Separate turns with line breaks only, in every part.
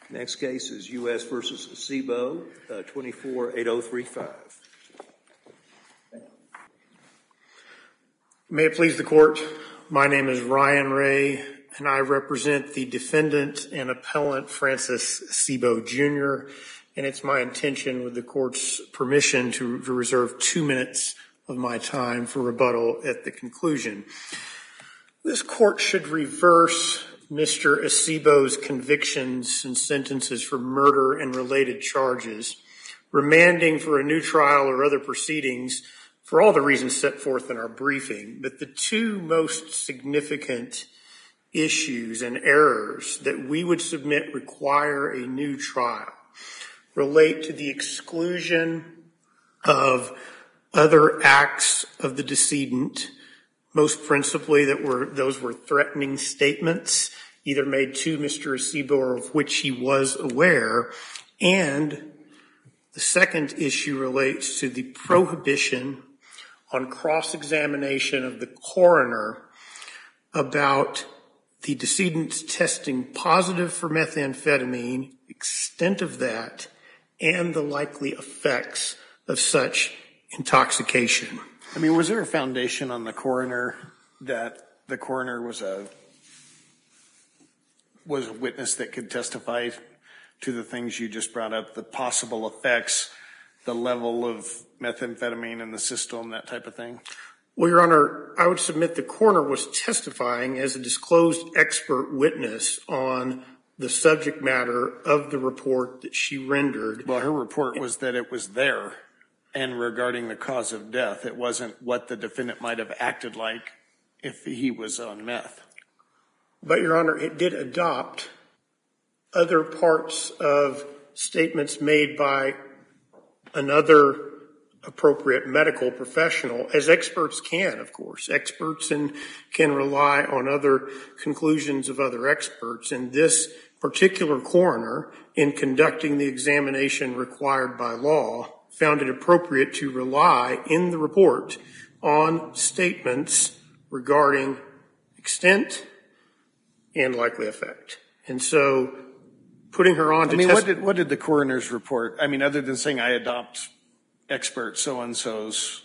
Next case is U.S. v. Acebo, 24-8035.
May it please the court, my name is Ryan Ray, and I represent the defendant and appellant Francis Acebo, Jr., and it's my intention, with the court's permission, to reserve 2 minutes of my time for rebuttal at the conclusion. This court should reverse Mr. Acebo's convictions and sentences for murder and related charges, remanding for a new trial or other proceedings for all the reasons set forth in our briefing. But the two most significant issues and errors that we would submit require a new trial relate to the exclusion of other acts of the decedent, most principally those were threatening statements, either made to Mr. Acebo or of which he was aware. And the second issue relates to the prohibition on cross-examination of the coroner about the decedent's testing positive for methamphetamine, extent of that, and the likely effects of such intoxication.
I mean, was there a foundation on the coroner that the coroner was a witness that could testify to the things you just brought up, the possible effects, the level of methamphetamine in the system, that type of thing?
Well, Your Honor, I would submit the coroner was testifying as a disclosed expert witness on the subject matter of the report that she rendered.
Well, her report was that it was there. And regarding the cause of death, it wasn't what the defendant might have acted like if he was on meth.
But, Your Honor, it did adopt other parts of statements made by another appropriate medical professional, as experts can, of course. Experts can rely on other conclusions of other experts. And this particular coroner, in conducting the examination required by law, found it appropriate to rely in the report on statements regarding extent and likely effect. And so putting her on to
what did the coroner's report, other than saying I adopt expert so-and-so's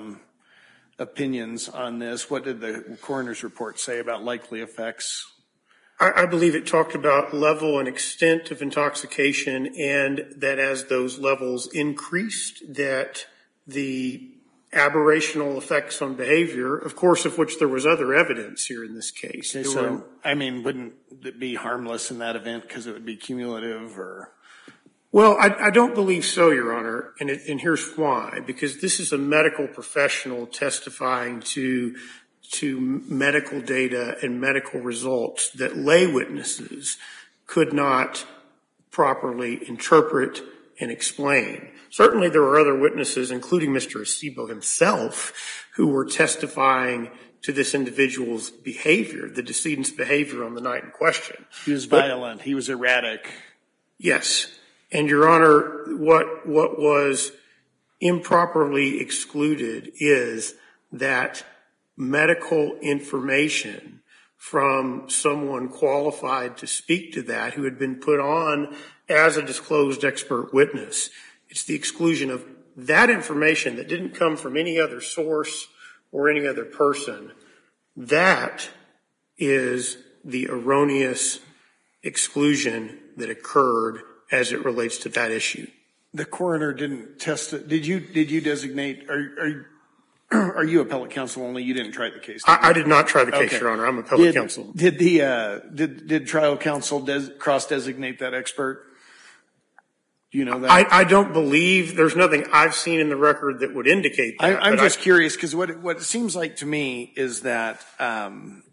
opinions on this, what did the coroner's report say about likely effects?
I believe it talked about level and extent of intoxication, and that as those levels increased, that the aberrational effects on behavior, of course, of which there was other evidence here in this case.
Okay, so, wouldn't it be harmless in that event because it would be cumulative or?
Well, I don't believe so, Your Honor, and here's why. Because this is a medical professional testifying to medical data and medical results that lay witnesses could not properly interpret and explain. Certainly there were other witnesses, including Mr. Acebo himself, who were testifying to this individual's behavior, the decedent's behavior on the night in question.
He was violent. He was erratic.
Yes. And, Your Honor, what was improperly excluded is that medical information from someone qualified to speak to that, who had been put on as a disclosed expert witness. It's the exclusion of that information that didn't come from any other source or any other person. That is the erroneous exclusion that occurred as it relates to that issue.
The coroner didn't test it. Did you designate? Are you appellate counsel only? You didn't try the case.
I did not try the case, Your Honor. I'm appellate counsel.
Did trial counsel cross-designate that expert? Do you know that?
I don't believe, there's nothing I've seen in the record that would indicate that.
I'm just curious, because what it seems like to me is that on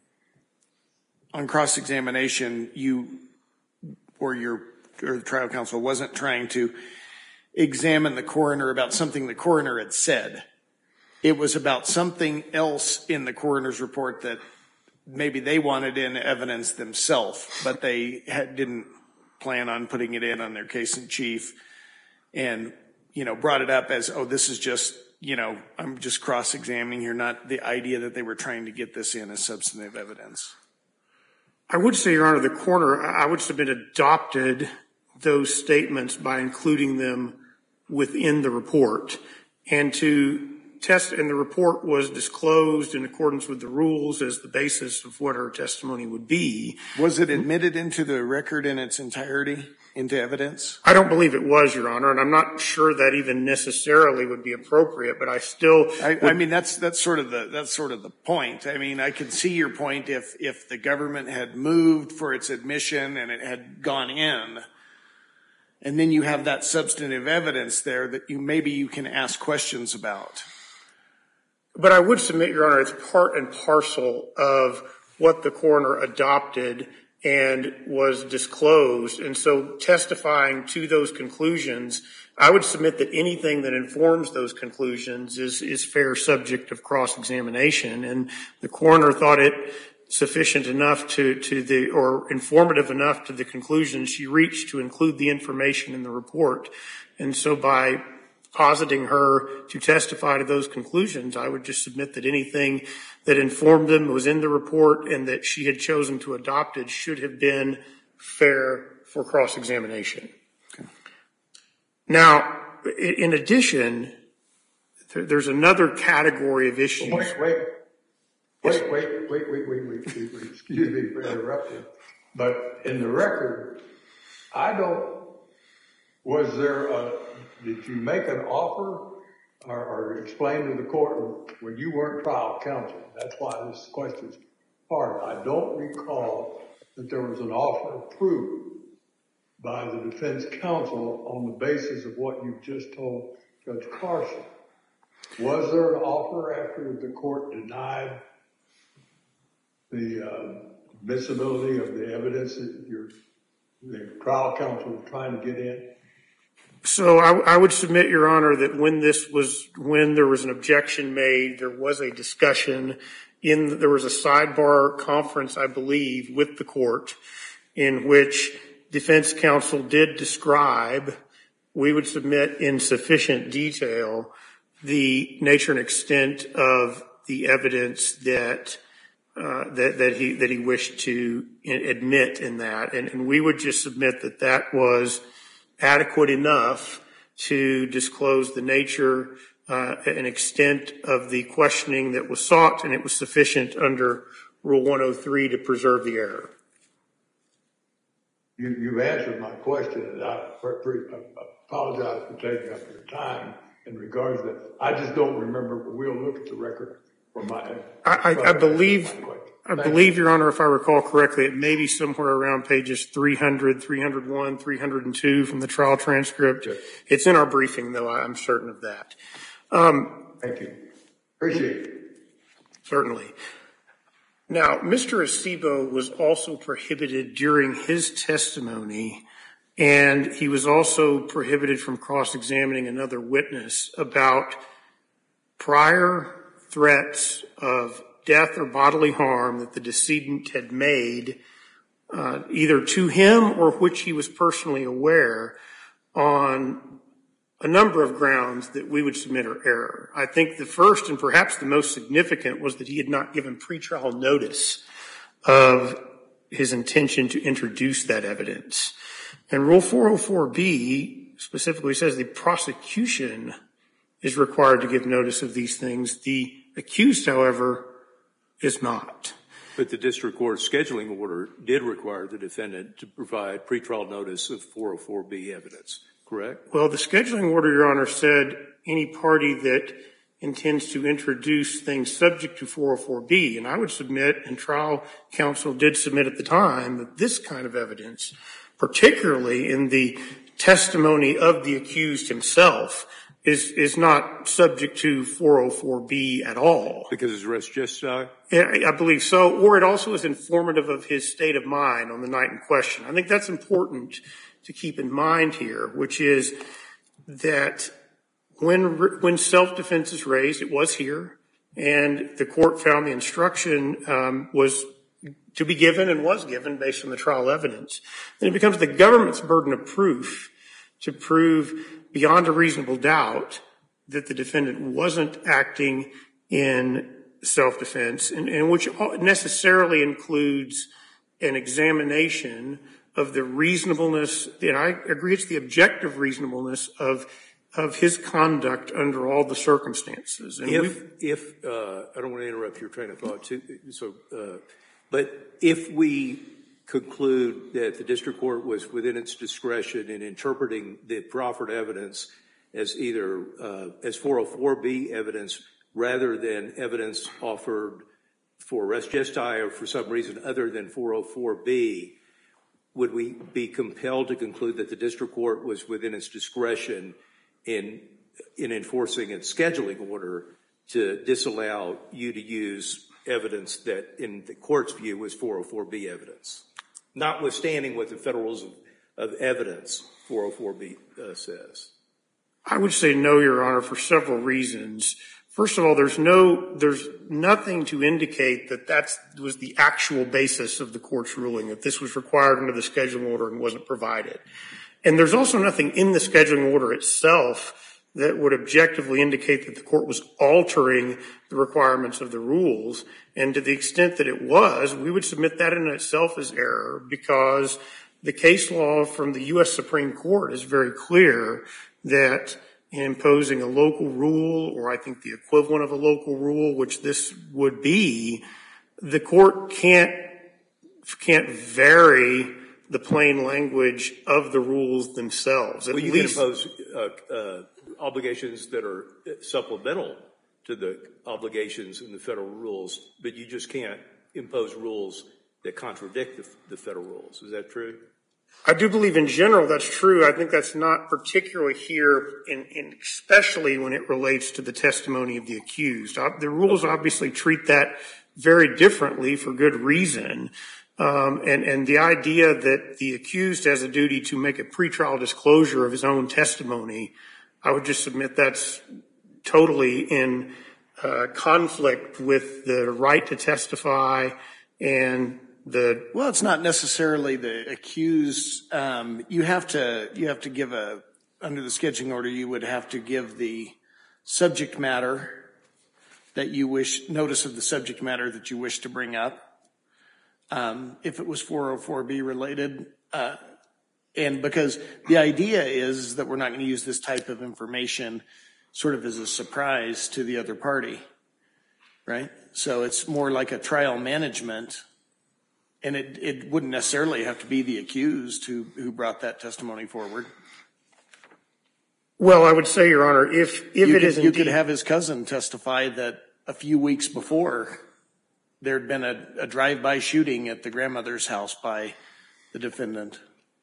cross-examination, you or the trial counsel wasn't trying to examine the coroner about something the coroner had said. It was about something else in the coroner's report that maybe they wanted in evidence themselves, but they didn't plan on putting it in on their case in chief, and brought it up as, oh, this is just, I'm just cross-examining here, not the idea that they were trying to get this in as substantive evidence.
I would say, Your Honor, the coroner, I would submit, adopted those statements by including them within the report. And the report was disclosed in accordance with the rules as the basis of what her testimony would be.
Was it admitted into the record in its entirety, into evidence?
I don't believe it was, Your Honor, and I'm not sure that even necessarily would be appropriate, but I still...
I mean, that's sort of the point. I mean, I can see your point if the government had moved for its admission and it had gone in, and then you have that substantive evidence there that maybe you can ask questions about.
But I would submit, Your Honor, it's part and parcel of what the coroner adopted and was disclosed. And so testifying to those conclusions, I would submit that anything that informs those conclusions is fair subject of cross-examination. And the coroner thought it sufficient enough or informative enough to the conclusion she reached to include the information in the report. And so by positing her to testify to those conclusions, I would just submit that anything that informed them was in the report and that she had chosen to adopt it should have been fair for cross-examination. Okay. Now, in addition, there's another category of issues.
Wait. Excuse me for interrupting. But in the record, did you make an offer or explain to the court when you weren't trial counsel? That's why this question's hard. I don't recall that there was an offer of proof by the defense counsel on the basis of what you just told Judge Carson. Was there an offer after the court denied the admissibility of the evidence that the trial counsel was trying to get in?
So I would submit, Your Honor, that when there was an objection made, there was a discussion there was a sidebar conference, I believe, with the court in which defense counsel did describe, we would submit in sufficient detail, the nature and extent of the evidence that he wished to admit in that. And we would just submit that was adequate enough to disclose the nature and extent of the questioning that was sought, and it was sufficient under Rule 103 to preserve the error.
You've answered my question, and I apologize for taking up your time in regards to that. I just don't remember, but we'll look at the record for my... I believe,
Your Honor, if I recall correctly, it may be somewhere around pages 300, 301, 302 from the trial transcript. Yes. It's in our briefing, though, I'm certain of that.
Thank you. Appreciate it.
Certainly. Now, Mr. Acebo was also prohibited during his testimony, and he was also prohibited from cross-examining another witness about prior threats of death or bodily harm that the decedent had made, either to him or which he was personally aware, on a number of grounds that we would submit are error. I think the first and perhaps the most significant was that he had not given pretrial notice of his intention to introduce that evidence. And Rule 404B specifically says the prosecution is required to give notice of these things. The accused, however, is not.
But the district court scheduling order did require the defendant to provide pretrial notice of 404B evidence, correct?
Well, the scheduling order, Your Honor, said any party that intends to introduce things subject to 404B, and I would submit, and trial counsel did submit at the time, that this kind of evidence, particularly in the testimony of the accused himself, is not subject to 404B at all.
Because it's res gestae?
I believe so, or it also is informative of his state of mind on the night in question. I think that's important to keep in mind here, which is that when self-defense is raised, it was here, and the court found the instruction was to be given and was given based on the trial evidence, then it becomes the government's burden of proof to prove beyond a reasonable doubt that the defendant wasn't acting in self-defense, and which necessarily includes an examination of the reasonableness, and I agree it's the objective reasonableness of his conduct under all the circumstances. And
I don't want to interrupt your train of thought, too, but if we conclude that the district court was within its discretion in interpreting the proffered evidence as either as 404B evidence rather than evidence offered for res gestae or for some reason other than 404B, would we be compelled to conclude that the district court was within its discretion in enforcing its scheduling order to disallow you to use evidence that in the court's view was 404B evidence, notwithstanding what the Federal Rules of Evidence 404B says?
I would say no, Your Honor, for several reasons. First of all, there's nothing to indicate that that was the actual basis of the court's ruling, that this was required under the scheduling order and wasn't provided. And there's also nothing in the scheduling order itself that would objectively indicate that the court was altering the requirements of the rules. And to the extent that it was, we would submit that in itself as error, because the case law from the U.S. Supreme Court is very clear that in imposing a local rule, or I think the equivalent of a local rule, which this would be, the court can't vary the plain language of the rules themselves.
Well, you can impose obligations that are supplemental to the obligations in the federal rules, but you just can't impose rules that contradict the federal rules. Is that true?
I do believe in general that's true. I think that's not particularly here, especially when it relates to the testimony of the accused. The rules obviously treat that very differently for good reason. And the idea that the accused has a duty to make a pretrial disclosure of his own testimony, I would just submit that's totally in conflict with the right to testify and well,
it's not necessarily the accused. You have to give under the scheduling order, you would have to give the subject matter that you wish, notice of the subject matter that you wish to bring up. If it was 404B related, and because the idea is that we're not going to use this type of information sort of as a surprise to the other party, right? So it's more like a trial management. And it wouldn't necessarily have to be the accused who brought that testimony forward.
Well, I would say, Your Honor, if it is indeed,
you could have his cousin testify that a few weeks before there had been a drive-by shooting at the grandmother's house by the defendant.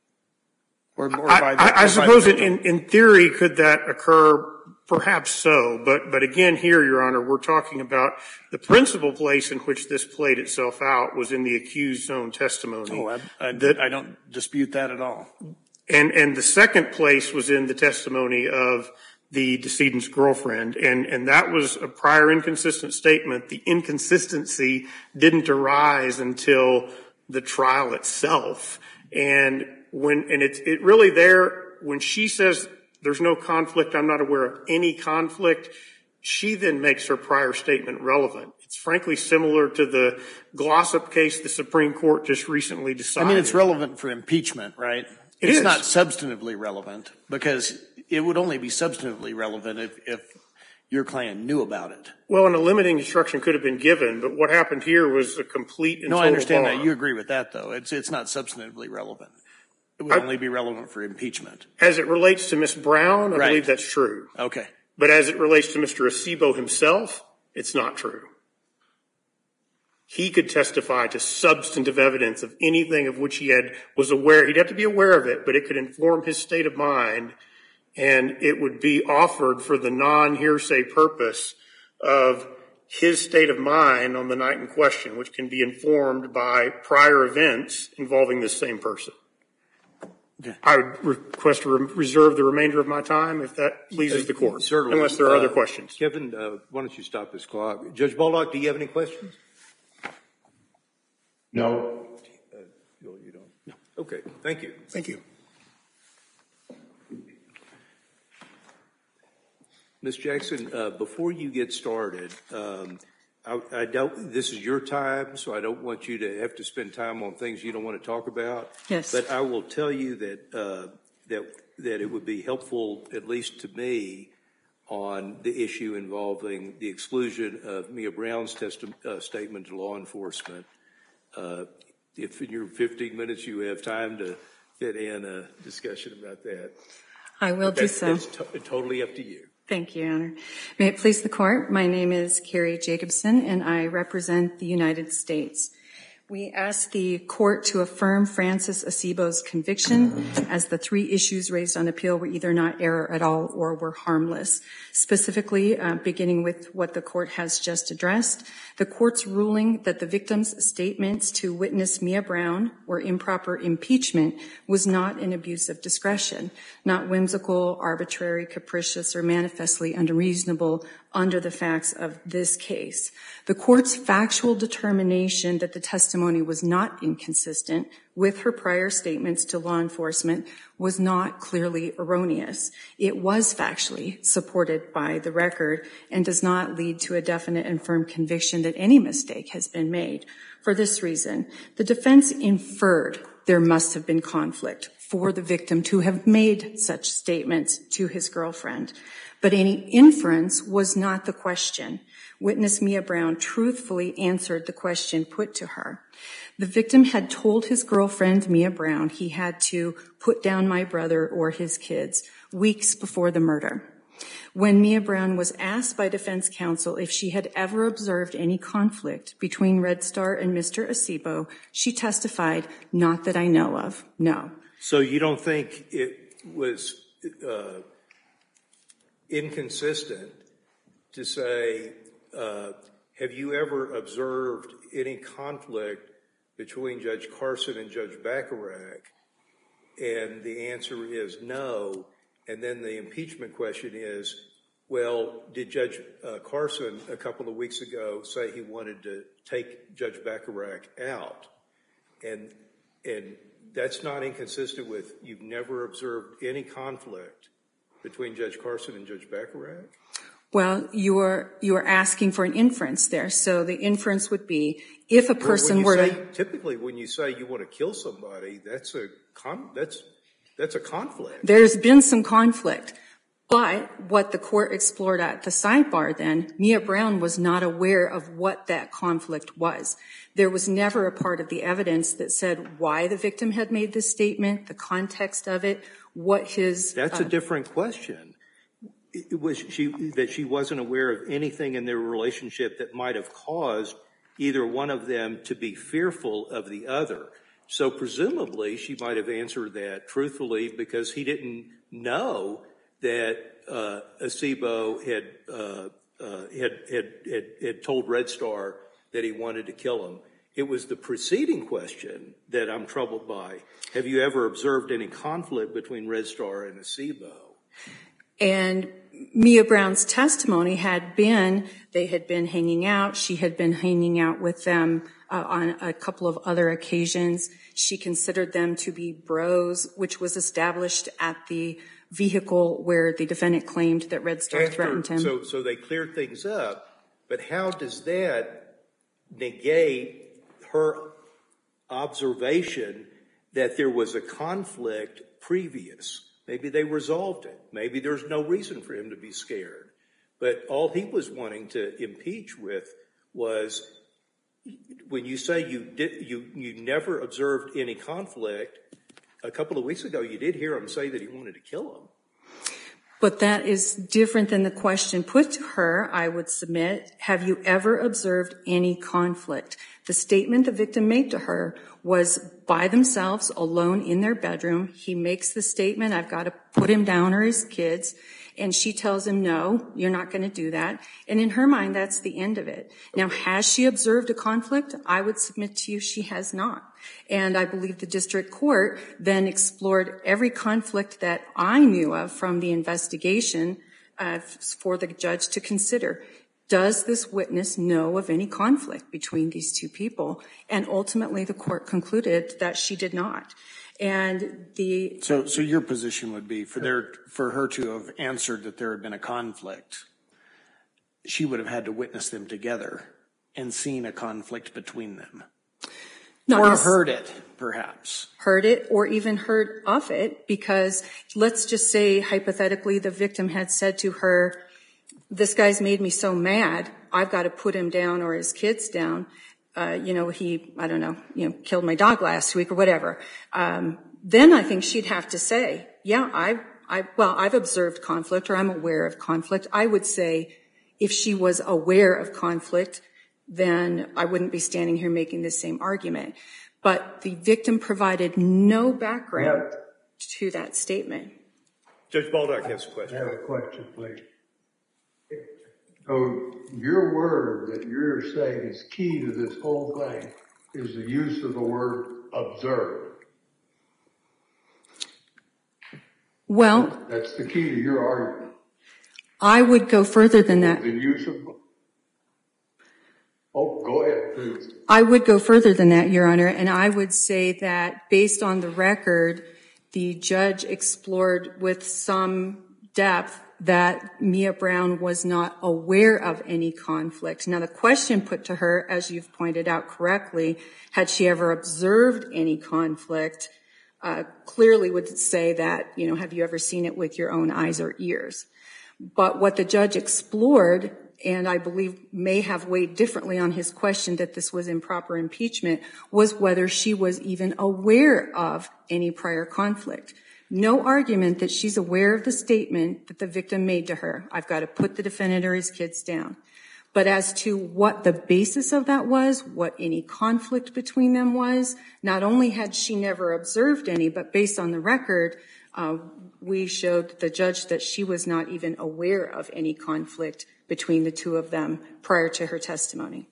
I suppose in theory could that occur? Perhaps so, but again here, Your Honor, we're talking about the principal place in which this played itself out was in the accused's own testimony.
Oh, I don't dispute that at all.
And the second place was in the testimony of the decedent's girlfriend, and that was a prior inconsistent statement. The inconsistency didn't arise until the trial itself, and it's really there when she says there's no conflict, I'm not aware of any conflict, she then makes her prior statement relevant. It's frankly similar to the Glossop case the Supreme Court just recently decided.
I mean, it's relevant for impeachment, right?
It's
not substantively relevant, because it would only be substantively relevant if your client knew about it.
Well, and a limiting instruction could have been given, but what happened here was a complete and total
I understand
bar.
that. You agree with that, though. It's not substantively relevant. It would only be relevant for impeachment.
As it relates to Ms. Brown, I believe that's true.
Okay.
But as it relates to Mr. Acebo himself, it's not true. He could testify to substantive evidence of anything of which he was aware. He'd have to be aware of it, but it could inform his state of mind, and it would be offered for the non-hearsay purpose of his state of mind on the night in question, which can be informed by prior events involving this same person.
Okay.
I would request to reserve the remainder of my time, if that pleases the court.
Certainly.
Unless there are other questions.
Kevin, why don't you stop this clock? Judge Baldock, do you have any questions?
No.
You don't? No. Okay. Thank you.
Thank you.
Ms. Jackson, before you get started, I don't, this is your time, so I don't want you to have to spend time on things you don't want to talk about.
Yes.
But I will tell you that, that it would be helpful, at least to me, on the issue involving the exclusion of Mia Brown's statement to law enforcement. If in your 15 minutes you have time to fit in a discussion about that.
I will do so.
That's totally up to you.
Thank you, Your Honor. May it please the Court, my name is Carrie Jacobson, and I represent the United States. We ask the Court to affirm Francis Acebo's conviction as the 3 issues raised on appeal were either not error at all or were harmless. Specifically, beginning with what the Court has just addressed, the Court's ruling that the victim's statements to witness Mia Brown were improper impeachment was not an abuse of discretion, not whimsical, arbitrary, capricious, or manifestly unreasonable under the facts of this case. The Court's factual determination that the testimony was not inconsistent with her prior statements to law enforcement was not clearly erroneous. It was factually supported by the record and does not lead to a definite and firm conviction that any mistake has been made. For this reason, the defense inferred there must have been conflict for the victim to have made such statements to his girlfriend. But any inference was not the question. Witness Mia Brown truthfully answered the question put to her. The victim had told his girlfriend, Mia Brown, he had to put down my brother or his kids weeks before the murder. When Mia Brown was asked by defense counsel if she had ever observed any conflict between Red Star and Mr. Acebo, she testified, "Not that I know of, no."
So you don't think it was inconsistent to say, have you ever observed any conflict between Judge Carson and Judge Bacharach? And the answer is no. And then the impeachment question is, well, did Judge Carson a couple of weeks ago say he wanted to take Judge Bacharach out? And that's not inconsistent with you've never observed any conflict between Judge Carson and Judge Bacharach?
Well, you are asking for an inference there. So the inference would be if a person were to...
Typically, when you say you want to kill somebody, that's a conflict.
There's been some conflict. But what the Court explored at the sidebar then, Mia Brown was not aware of what that conflict was. There was never a part of the evidence that said why the victim had made this statement, the context of it, what his...
That's a different question. Was that she wasn't aware of anything in their relationship that might have caused either one of them to be fearful of the other. So presumably she might have answered that truthfully because he didn't know that Acebo had told Red Star that he wanted to kill him. It was the preceding question that I'm troubled by. Have you ever observed any conflict between Red Star and Acebo?
And Mia Brown's testimony had been, they had been hanging out. She had been hanging out with them on a couple of other occasions. She considered them to be bros, which was established at the vehicle where the defendant claimed that Red Star threatened him.
So they cleared things up, but how does that negate her observation that there was a conflict previous? Maybe they resolved it. Maybe there's no reason for him to be scared. But all he was wanting to impeach with was, when you say you never observed any conflict, a couple of weeks ago you did hear him say that he wanted to kill him.
But that is different than the question put to her, I would submit. Have you ever observed any conflict? The statement the victim made to her was by themselves, alone in their bedroom. He makes the statement, I've got to put him down or his kids. And she tells him, no, you're not going to do that. And in her mind, that's the end of it. Now, has she observed a conflict? I would submit to you she has not. And I believe the district court then explored every conflict that I knew of from the investigation for the judge to consider. Does this witness know of any conflict between these two people? And ultimately, the court concluded that she did not. And the
So your position would be for her to have answered that there had been a conflict, she would have had to witness them together. and seen a conflict between them.
Not
Or
nec-
heard it, perhaps.
Heard it or even heard of it, because let's just say hypothetically the victim had said to her, this guy's made me so mad, I've got to put him down or his kids down. He, I don't know, killed my dog last week or whatever. Then I think she'd have to say, yeah, I've observed conflict, or I'm aware of conflict. I would say if she was aware of conflict, then I wouldn't be standing here making the same argument. But the victim provided no background to that statement.
Judge Baldock has a
I
question.
have a question, please. So your word that you're saying is key to this whole thing is the use of the word observe.
Well,
That's the key to your argument.
I would go further than that.
The use of... Oh, go ahead, please.
I would go further than that, Your Honor, and I would say that based on the record, the judge explored with some depth that Mia Brown was not aware of any conflict. Now, the question put to her, as you've pointed out correctly, had she ever observed any conflict, clearly would say that, have you ever seen it with your own eyes or ears? But what the judge explored, and I believe may have weighed differently on his question that this was improper impeachment, was whether she was even aware of any prior conflict. No argument that she's aware of the statement that the victim made to her, I've got to put the defendant or his kids down. But as to what the basis of that was, what any conflict between them was, not only had she never observed any, but based on the record, we showed the judge that she was not even aware of any conflict between the two of them prior to her testimony.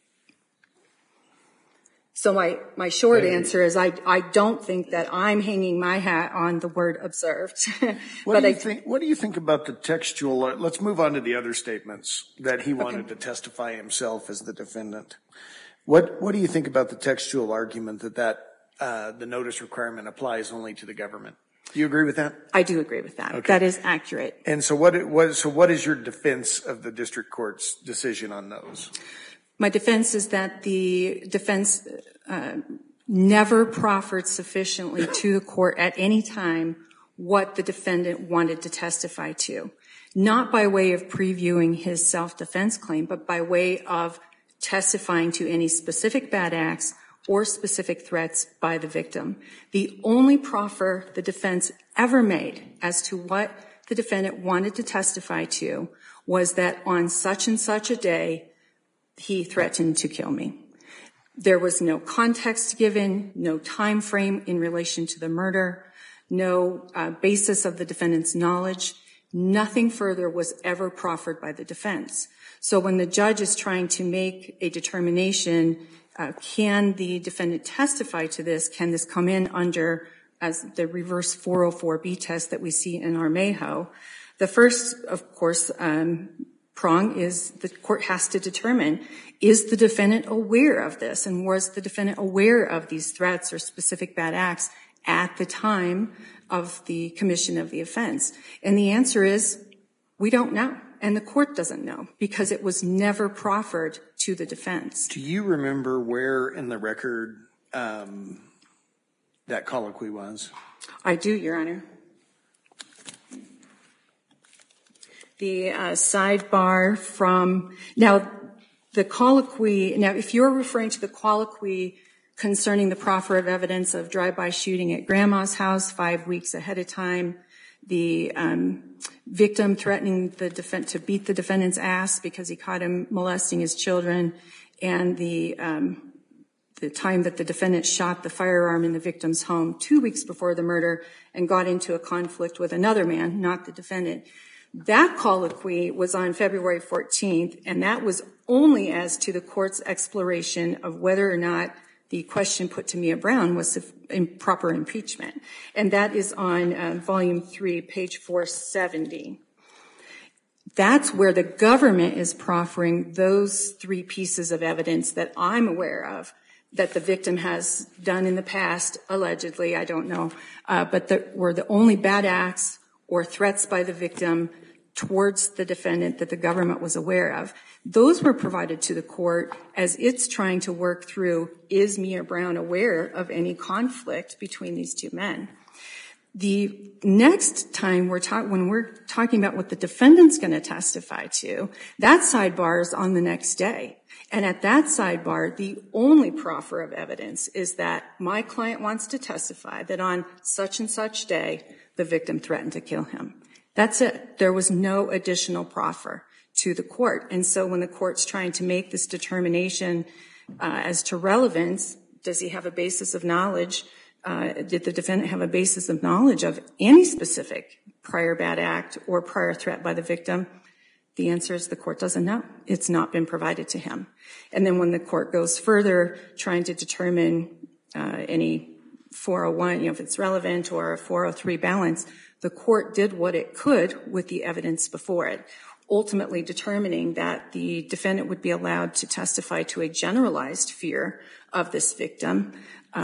So my short answer is I don't think that I'm hanging my hat on the word observed.
What do you think about the textual? Let's move on to the other statements that he wanted to testify himself as the defendant. What do you think about the textual argument that the notice requirement applies only to the government? Do you agree with that?
I do agree with that.
Okay.
That is accurate.
And so what is your defense of the district court's decision on those?
My defense is that the defense never proffered sufficiently to the court at any time what the defendant wanted to testify to, not by way of previewing his self-defense claim, but by way of testifying to any specific bad acts or specific threats by the victim. The only proffer the defense ever made as to what the defendant wanted to testify to was that on such and such a day, he threatened to kill me. There was no context given, no time frame in relation to the murder, no basis of the defendant's knowledge. Nothing further was ever proffered by the defense. So when the judge is trying to make a determination, can the defendant testify to this? Can this come in under as the reverse 404B test that we see in Armejo? The first, of course, prong is the court has to determine, is the defendant aware of this? And was the defendant aware of these threats or specific bad acts at the time of the commission of the offense? And the answer is, we don't know. And the court doesn't know because it was never proffered to the defense.
Do you remember where in the record that colloquy was?
I do, Your Honor. The sidebar from, now the colloquy, now if you're referring to the colloquy concerning the proffer of evidence of drive-by shooting at grandma's house 5 weeks ahead of time, the victim threatening to beat the defendant's ass because he caught him molesting his children, and the time that the defendant shot the firearm in the victim's home 2 weeks before the murder and got into a conflict with another man, not the defendant. That colloquy was on February 14th, and that was only as to the court's exploration of whether or not the question put to Mia Brown was improper impeachment. And that is on volume 3, page 470. That's where the government is proffering those three pieces of evidence that I'm aware of that the victim has done in the past, allegedly, I don't know, but that were the only bad acts or threats by the victim towards the defendant that the government was aware of. Those were provided to the court as it's trying to work through, is Mia Brown aware of any conflict between these two men? The next time when we're talking about what the defendant's going to testify to, that sidebar is on the next day. And at that sidebar, the only proffer of evidence is that my client wants to testify that on such and such day, the victim threatened to kill him. That's it. There was no additional proffer to the court. And so when the court's trying to make this determination as to relevance, does he have a basis of knowledge? Did the defendant have a basis of knowledge of any specific prior bad act or prior threat by the victim? The answer is the court doesn't know. It's not been provided to him. And then when the court goes further, trying to determine any 401, if it's relevant, or a 403 balance, the court did what it could with the evidence before it, ultimately determining that the defendant would be allowed to testify to a generalized fear of this victim.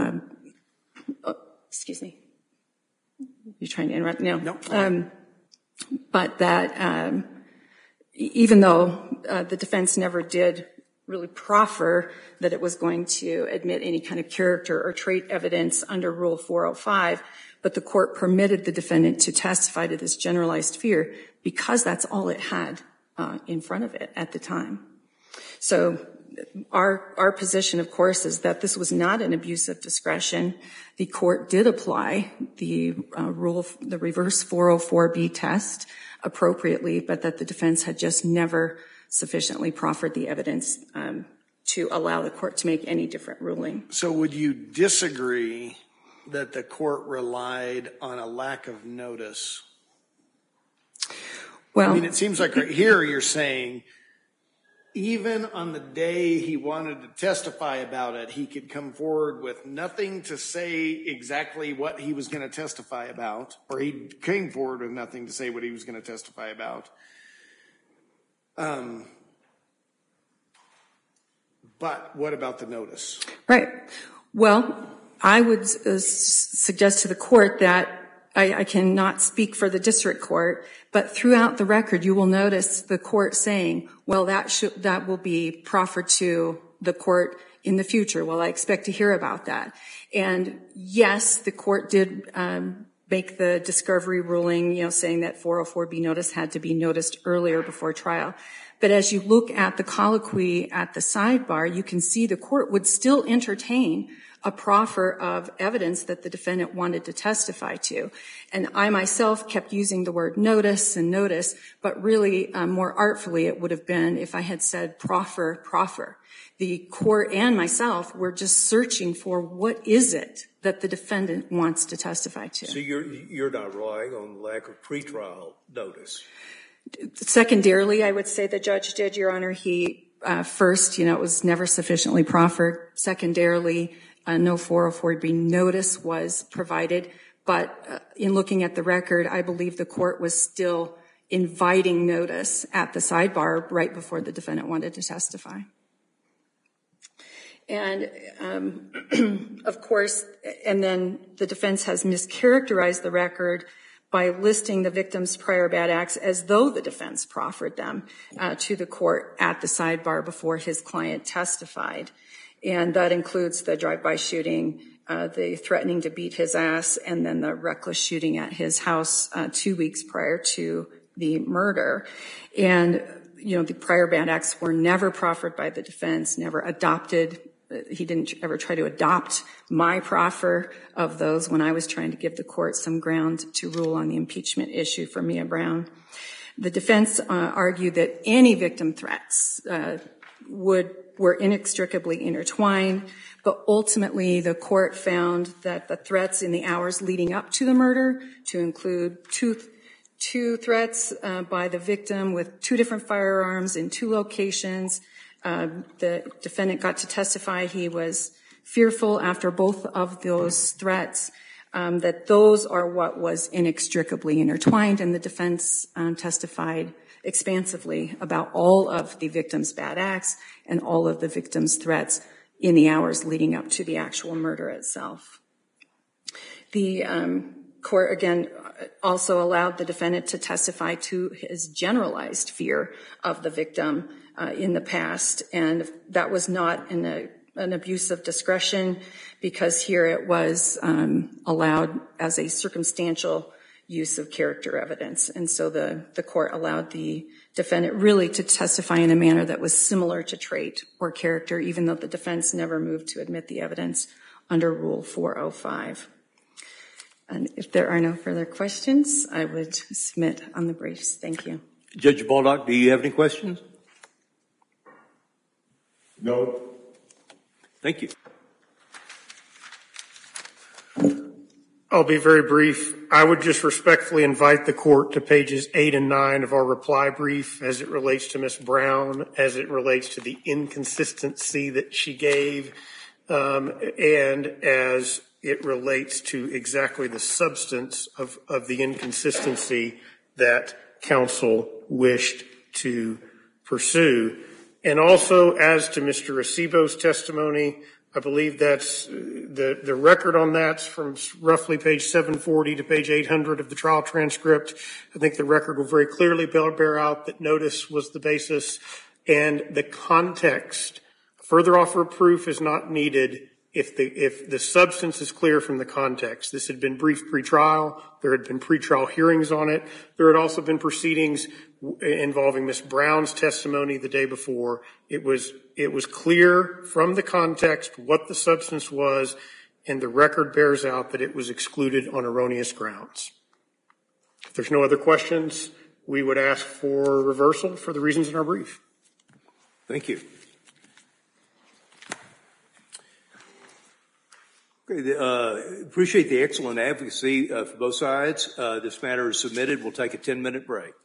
Excuse me. You trying to interrupt? No.
No.
But that even though the defense never did really proffer that it was going to admit any kind of character or trait evidence under Rule 405, but the court permitted the defendant to testify to this generalized fear because that's all it had in front of it at the time. So our position, of course, is that this was not an abuse of discretion. The court did apply the reverse 404B test appropriately, but that the defense had just never sufficiently proffered the evidence to allow the court to make any different ruling.
So would you disagree that the court relied on a lack of notice?
Well,
I mean, it seems like right here you're saying even on the day he wanted to testify about it, he could come forward with nothing to say exactly what he was going to testify about, or he came forward with nothing to say what he was going to testify about. But what about the notice?
Right. Well, I would suggest to the court that I cannot speak for the district court, but throughout the record you will notice the court saying, well, that will be proffered to the court in the future. Well, I expect to hear about that. And yes, the court did make the discovery ruling, saying that 404B notice had to be noticed earlier before trial. But as you look at the colloquy at the sidebar, you can see the court would still entertain a proffer of evidence that the defendant wanted to testify to. And I myself kept using the word notice and notice, but really more artfully it would have been if I had said proffer. The court and myself were just searching for what is it that the defendant wants to testify to.
So you're not relying on lack of pretrial notice?
Secondarily, I would say the judge did, Your Honor. He first, it was never sufficiently proffered. Secondarily, no 404B notice was provided. But in looking at the record, I believe the court was still inviting notice at the sidebar right before the defendant wanted to testify. And of course, and then the defense has mischaracterized the record by listing the victim's prior bad acts as though the defense proffered them to the court at the sidebar before his client testified. And that includes the drive-by shooting, the threatening to beat his ass, and then the reckless shooting at his house 2 weeks prior to the murder. And, the prior bad acts were never proffered by the defense, never adopted. He didn't ever try to adopt my proffer of those when I was trying to give the court some ground to rule on the impeachment issue for Mia Brown. The defense argued that any victim threats were inextricably intertwined, but ultimately the court found that the threats in the hours leading up to the murder, to include two threats by the victim with 2 different firearms in 2 locations. The defendant got to testify he was fearful after both of those threats, that those are what was inextricably intertwined, and the defense testified expansively about all of the victim's bad acts and all of the victim's threats in the hours leading up to the actual murder itself. The court, again, also allowed the defendant to testify to his generalized fear of the victim in the past, and that was not an abuse of discretion, because here it was allowed as a circumstantial use of character evidence. And so the court allowed the defendant really to testify in a manner that was similar to trait or character, even though the defense never moved to admit the evidence under Rule 405. And if there are no further questions, I would submit on the briefs. Thank you.
Judge Baldock, do you have any questions?
No.
Thank you.
I'll be very brief. I would just respectfully invite the court to pages 8 and 9 of our reply brief as it relates to Ms. Brown, as it relates to the inconsistency that she gave, and as it relates to exactly the substance of the inconsistency that counsel wished to pursue. And also, as to Mr. Acebo's testimony, I believe that's the record on that's from roughly page 740 to page 800 of the trial transcript. I think the record will very clearly bear out that notice was the basis, and the context. Further offer of proof is not needed if the substance is clear from the context. This had been briefed pre-trial. There had been pre-trial hearings on it. There had also been proceedings involving Ms. Brown's testimony the day before. It was clear from the context what the substance was, and the record bears out that it was excluded on erroneous grounds. If there's no other questions, we would ask for reversal for the reasons in our brief.
Thank you. Okay, appreciate the excellent advocacy for both sides. This matter is submitted. We'll take a 10-minute break.